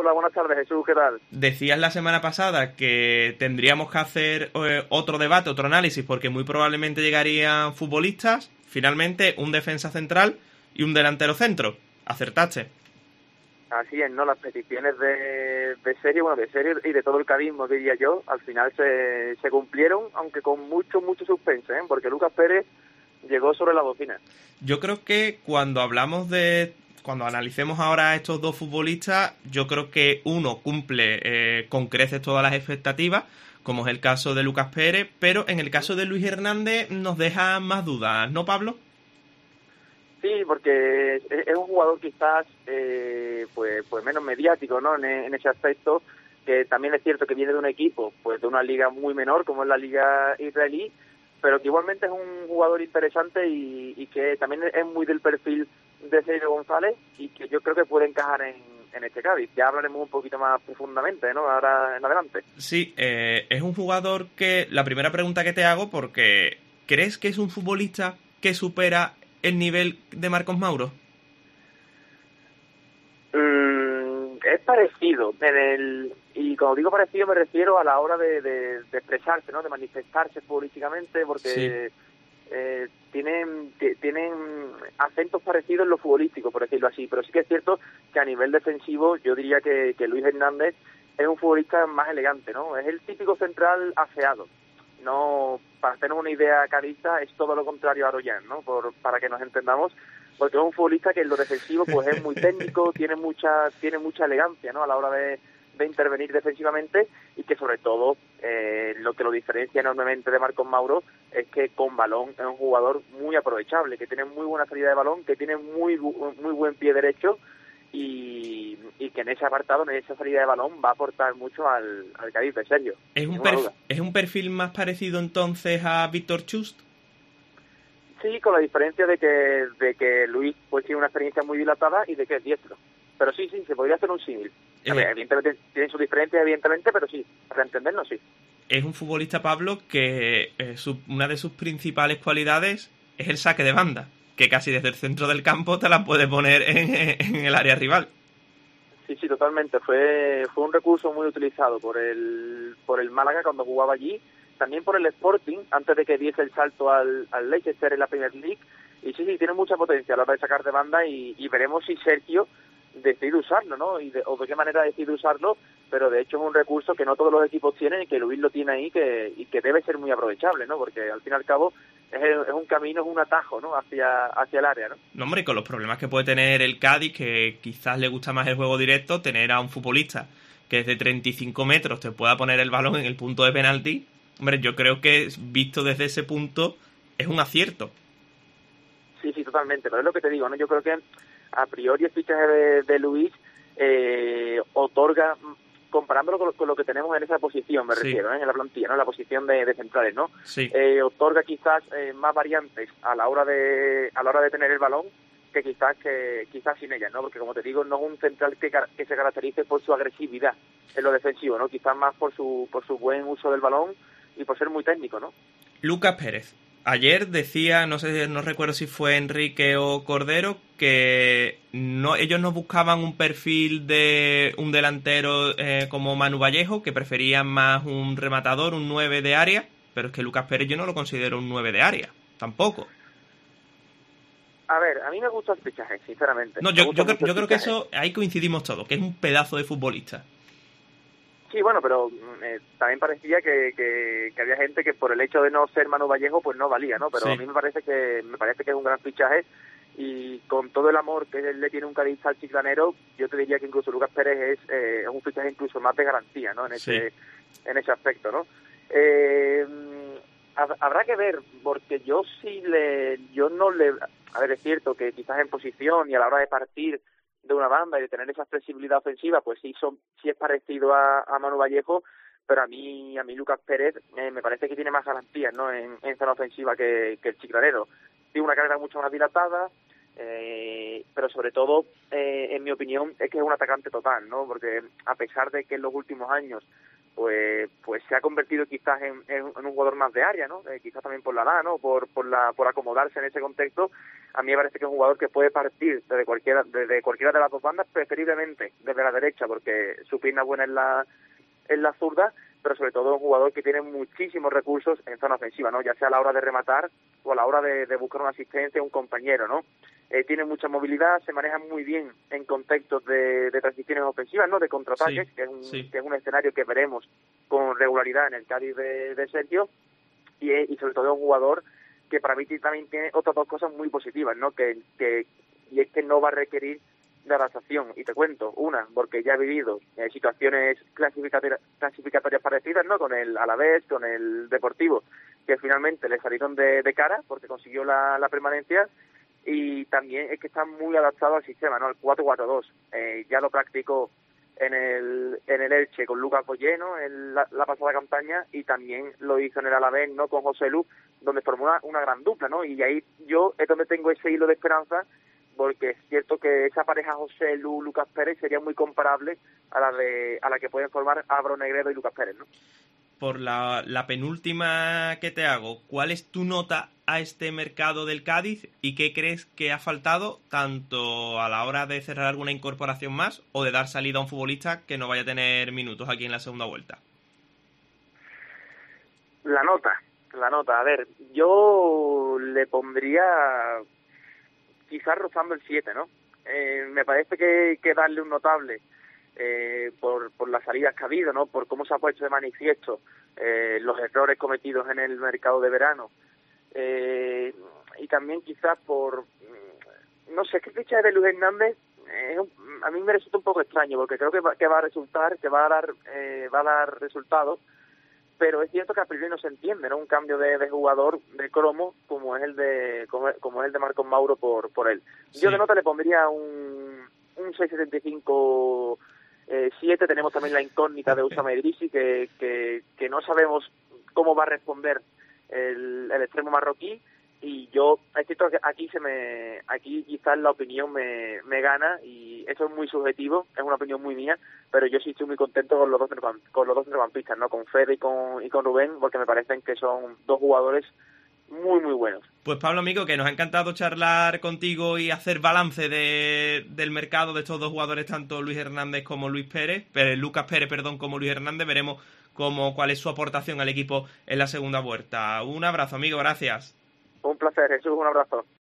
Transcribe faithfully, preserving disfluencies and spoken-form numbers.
Hola, buenas tardes, Jesús, ¿qué tal? Decías la semana pasada que tendríamos que hacer eh, otro debate, otro análisis, porque muy probablemente llegarían futbolistas. Finalmente, un defensa central y un delantero centro. Acertaste. Así es, ¿no? Las peticiones de, de serie, bueno, de serie y de todo el cadismo, diría yo, al final se, se cumplieron, aunque con mucho, mucho suspense, ¿eh? Porque Lucas Pérez llegó sobre la bocina. Yo creo que cuando hablamos de... Cuando analicemos ahora a estos dos futbolistas, yo creo que uno cumple eh, con creces todas las expectativas, como es el caso de Lucas Pérez, pero en el caso de Luis Hernández nos deja más dudas, ¿no, Pablo? Sí, porque es, es un jugador quizás eh, pues pues menos mediático, ¿no? En, en ese aspecto, que también es cierto que viene de un equipo, pues de una liga muy menor, como es la liga israelí, pero que igualmente es un jugador interesante y, y que también es muy del perfil de Sergio González y que yo creo que puede encajar en, en este Cádiz. Ya hablaremos un poquito más profundamente, ¿no? Ahora en adelante. Sí, eh, es un jugador que... La primera pregunta que te hago, porque ¿crees que es un futbolista que supera el nivel de Marcos Mauro? Mm, es parecido, en el, y cuando digo parecido me refiero a la hora de, de, de expresarse, ¿no? De manifestarse políticamente, Sí. porque eh, tienen t- tienen acentos parecidos en lo futbolístico, por decirlo así, pero sí que es cierto que a nivel defensivo yo diría que, que Luis Hernández es un futbolista más elegante, ¿no? Es el típico central aseado. No, para hacernos una idea cadista, es todo lo contrario a Aroyan, ¿no? Por, para que nos entendamos, porque es un futbolista que en lo defensivo pues es muy técnico, tiene mucha tiene mucha elegancia, ¿no? A la hora de, de intervenir defensivamente y que sobre todo eh, lo que lo diferencia enormemente de Marcos Mauro es que con balón es un jugador muy aprovechable, que tiene muy buena salida de balón, que tiene muy muy buen pie derecho y, y que en ese apartado, en esa salida de balón va a aportar mucho al, al Cádiz de Sergio, ¿Es sin un, ninguna perf- duda. ¿Es un perfil más parecido entonces a Víctor Chust? Sí, con la diferencia de que de que Luis pues tiene una experiencia muy dilatada y de que es diestro. Pero sí, sí, se podría hacer un símil. A ver, Eh, evidentemente tienen sus diferencias, evidentemente, pero sí, para entendernos, sí. es un futbolista, Pablo, que eh, su- una de sus principales cualidades es el saque de banda, que casi desde el centro del campo te la puede poner en, en el área rival. Sí, sí, totalmente. Fue fue un recurso muy utilizado por el por el Málaga cuando jugaba allí, también por el Sporting, antes de que diese el salto al, al Leicester en la Premier League. Y sí, sí, tiene mucha potencia a la hora de sacar de banda y, y veremos si Sergio decide usarlo, ¿no? Y de, o de qué manera decide usarlo, pero de hecho es un recurso que no todos los equipos tienen y que Luis lo tiene ahí que, y que debe ser muy aprovechable, ¿no? Porque al fin y al cabo es, es un camino, es un atajo, ¿no? Hacia, hacia el área, ¿no? No, hombre, y con los problemas que puede tener el Cádiz, que quizás le gusta más el juego directo, tener a un futbolista que desde treinta y cinco metros te pueda poner el balón en el punto de penalti, hombre, yo creo que visto desde ese punto es un acierto. Sí, sí, totalmente, pero es lo que te digo, ¿no? Yo creo que a priori el fichaje de, de Luis eh, otorga, comparándolo con lo, con lo que tenemos en esa posición, me Sí, refiero, ¿eh? En la plantilla, ¿no? En la posición de, de centrales, ¿no? sí. Eh, otorga quizás eh, más variantes a la hora de a la hora de tener el balón que quizás que quizás sin ella, ¿no? Porque como te digo, no es un central que, que se caracterice por su agresividad en lo defensivo, ¿no? Quizás más por su por su buen uso del balón y por ser muy técnico, ¿no? Lucas Pérez. Ayer decía, no sé, no recuerdo si fue Enrique o Cordero, que no, ellos no buscaban un perfil de un delantero eh, como Manu Vallejo, que preferían más un rematador, un nueve de área, pero es que Lucas Pérez yo no lo considero un nueve de área, tampoco. A ver, a mí me gusta el fichaje, sinceramente. No, Me yo, gusta yo, creo- mucho el yo creo que fichaje. eso, ahí coincidimos todos, que es un pedazo de futbolista. Sí, bueno, pero mm, eh, también parecía que, que, que había gente que por el hecho de no ser Manu Vallejo, pues no valía, ¿no? Pero a Sí. mí me parece que me parece que es un gran fichaje y con todo el amor que él le tiene un Cádiz al chiclanero, yo te diría que incluso Lucas Pérez es, eh, es un fichaje incluso más de garantía, ¿no? En Sí. ese en ese aspecto, ¿no? Eh, hab- habrá que ver, porque yo sí le, yo no le, a ver, es cierto que quizás en posición y a la hora de partir de una banda y de tener esa flexibilidad ofensiva, pues sí son sí es parecido a, a Manu Vallejo, pero a mí a mí Lucas Pérez eh, me parece que tiene más garantías, ¿no? En, en zona ofensiva que, que el chiclanero. Tiene una carrera mucho más dilatada, eh, pero sobre todo, eh, en mi opinión, es que es un atacante total, ¿no? Porque a pesar de que en los últimos años pues pues se ha convertido quizás en, en, en un jugador más de área, ¿no? Eh, quizás también por la edad, ¿no? Por por la por acomodarse en ese contexto. A mí me parece que es un jugador que puede partir desde cualquiera desde cualquiera de las dos bandas, preferiblemente desde la derecha, porque su pierna buena es la es la zurda, pero sobre todo un jugador que tiene muchísimos recursos en zona ofensiva, ¿no? Ya sea a la hora de rematar o a la hora de, de buscar una asistencia, un compañero, ¿no? Eh, tiene mucha movilidad, se maneja muy bien en contextos de, de transiciones ofensivas, ¿no? De contraataques, sí, que es un sí. que es un escenario que veremos con regularidad en el Cádiz de, de Sergio, y, y sobre todo un jugador que para mí también tiene otras dos cosas muy positivas, ¿no? Que, que y es que no va a requerir de adaptación, y te cuento una, porque ya he vivido eh, situaciones clasificatorias, clasificatorias parecidas, ¿no? Con el Alavés, con el Deportivo, que finalmente le salieron de, de cara porque consiguió la, la permanencia, y también es que está muy adaptado al sistema, ¿no? El cuatro cuatro dos, eh, ya lo practicó en el en el Elche con Lucas Boyé, ¿no? En la, la pasada campaña, y también lo hizo en el Alavés, ¿no? Con José Lu, donde formó una, una gran dupla, ¿no? Y ahí yo es donde tengo ese hilo de esperanza, porque es cierto que esa pareja José Lu, Lucas Pérez sería muy comparable a la de a la que pueden formar Álvaro Negredo y Lucas Pérez, ¿no? Por la, la penúltima que te hago, ¿cuál es tu nota a este mercado del Cádiz y qué crees que ha faltado tanto a la hora de cerrar alguna incorporación más o de dar salida a un futbolista que no vaya a tener minutos aquí en la segunda vuelta? La nota, la nota, a ver, yo le pondría quizás rozando el siete, ¿no? Eh, me parece que, que darle un notable eh, por, por las salidas que ha habido, ¿no? Por cómo se ha puesto de manifiesto eh, los errores cometidos en el mercado de verano, eh, y también quizás por, no sé, qué fecha de Luis Hernández, eh, a mí me resulta un poco extraño, porque creo que va, que va a resultar, que va a dar, eh, va a dar resultados, pero es cierto que a priori no se entiende, ¿no? Un cambio de, de jugador de cromo como es el de como, como es el de Marcos Mauro por por él. Sí. Yo de nota le pondría un un seis setenta y cinco siete. Eh, tenemos también la incógnita de Usama Idrissi, que, que que no sabemos cómo va a responder el, el extremo marroquí, y yo es cierto que aquí se me aquí quizás la opinión me, me gana, y eso es muy subjetivo, es una opinión muy mía, pero yo sí estoy muy contento con los dos con los dos centrocampistas, ¿no? Con Fede y con y con Rubén, porque me parecen que son dos jugadores muy muy buenos. Pues Pablo, amigo, que nos ha encantado charlar contigo y hacer balance de, del mercado de estos dos jugadores, tanto Luis Hernández como Luis Pérez, pero Lucas Pérez, perdón, como Luis Hernández. Veremos cómo cuál es su aportación al equipo en la segunda vuelta. Un abrazo, amigo, gracias. Un placer, Jesús, un abrazo.